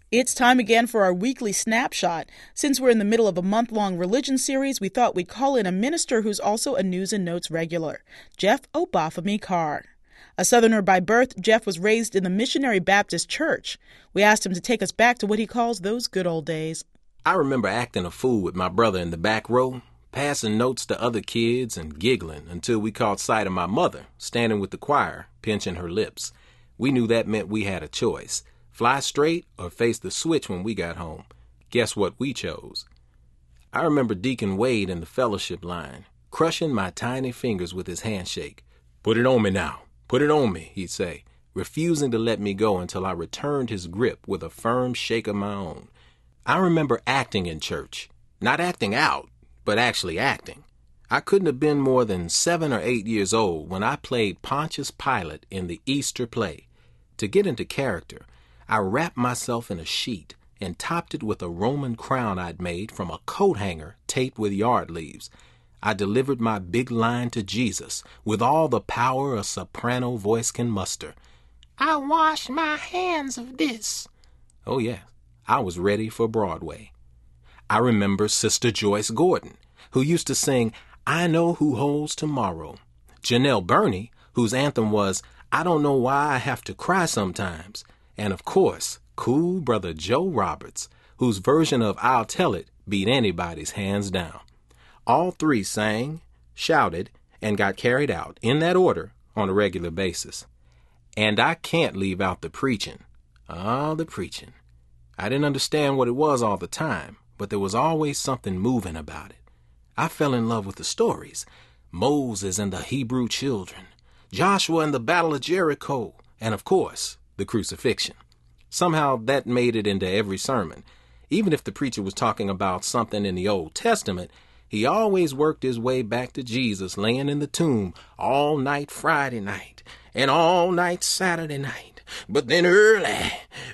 It's time again for our weekly snapshot. Since we're in the middle of a month-long religion series, we thought we'd call in a minister who's also a News and Notes regular, Jeff Obafemi Carr. A Southerner by birth, Jeff was raised in the Missionary Baptist Church. We asked him to take us back to what he calls those good old days. I remember acting a fool with my brother in the back row, passing notes to other kids and giggling until we caught sight of my mother standing with the choir, pinching her lips. We knew that meant we had a choice. Fly straight or face the switch when we got home. Guess what we chose? I remember Deacon Wade in the fellowship line, crushing my tiny fingers with his handshake. "Put it on me now. Put it on me," he'd say, refusing to let me go until I returned his grip with a firm shake of my own. I remember acting in church. Not acting out, but actually acting. I couldn't have been more than 7 or 8 years old when I played Pontius Pilate in the Easter play. To get into character, I wrapped myself in a sheet and topped it with a Roman crown I'd made from a coat hanger taped with yard leaves. I delivered my big line to Jesus with all the power a soprano voice can muster. "I wash my hands of this." Oh yeah, I was ready for Broadway. I remember Sister Joyce Gordon, who used to sing "I Know Who Holds Tomorrow." Janelle Burney, whose anthem was "I Don't Know Why I Have to Cry Sometimes." And of course, cool brother Joe Roberts, whose version of "I'll Tell It" beat anybody's hands down. All three sang, shouted, and got carried out, in that order, on a regular basis. And I can't leave out the preaching. The preaching. I didn't understand what it was all the time, but there was always something moving about it. I fell in love with the stories. Moses and the Hebrew children, Joshua and the Battle of Jericho, and of course, the crucifixion. Somehow that made it into every sermon. Even if the preacher was talking about something in the Old Testament, he always worked his way back to Jesus laying in the tomb all night Friday night and all night Saturday night. But then early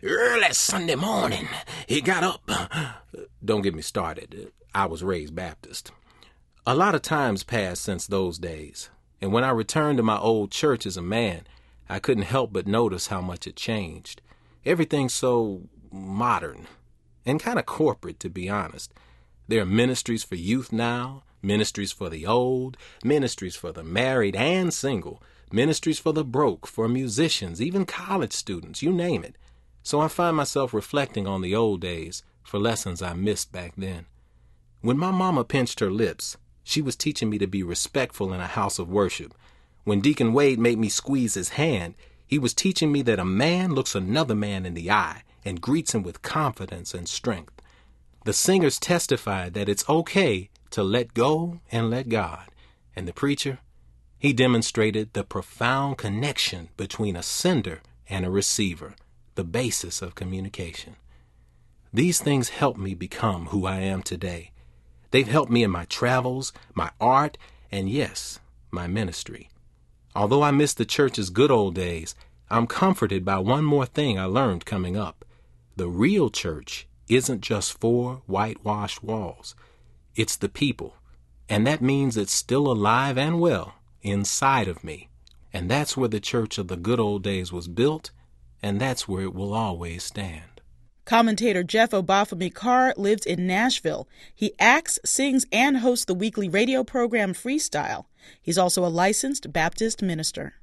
Sunday morning, he got up. Don't get me started. I was raised Baptist. A lot of time's passed since those days, and when I returned to my old church as a man, I couldn't help but notice how much it changed. Everything's so modern and kind of corporate, to be honest. There are ministries for youth now, ministries for the old, ministries for the married and single, ministries for the broke, for musicians, even college students, you name it. So I find myself reflecting on the old days for lessons I missed back then. When my mama pinched her lips, she was teaching me to be respectful in a house of worship. When Deacon Wade made me squeeze his hand, he was teaching me that a man looks another man in the eye and greets him with confidence and strength. The singers testified that it's okay to let go and let God. And the preacher, he demonstrated the profound connection between a sender and a receiver, the basis of communication. These things helped me become who I am today. They've helped me in my travels, my art, and yes, my ministry. Although I miss the church's good old days, I'm comforted by one more thing I learned coming up. The real church isn't just 4 whitewashed walls. It's the people, and that means it's still alive and well inside of me. And that's where the church of the good old days was built, and that's where it will always stand. Commentator Jeff Obafemi Carr lives in Nashville. He acts, sings, and hosts the weekly radio program Freestyle. He's also a licensed Baptist minister.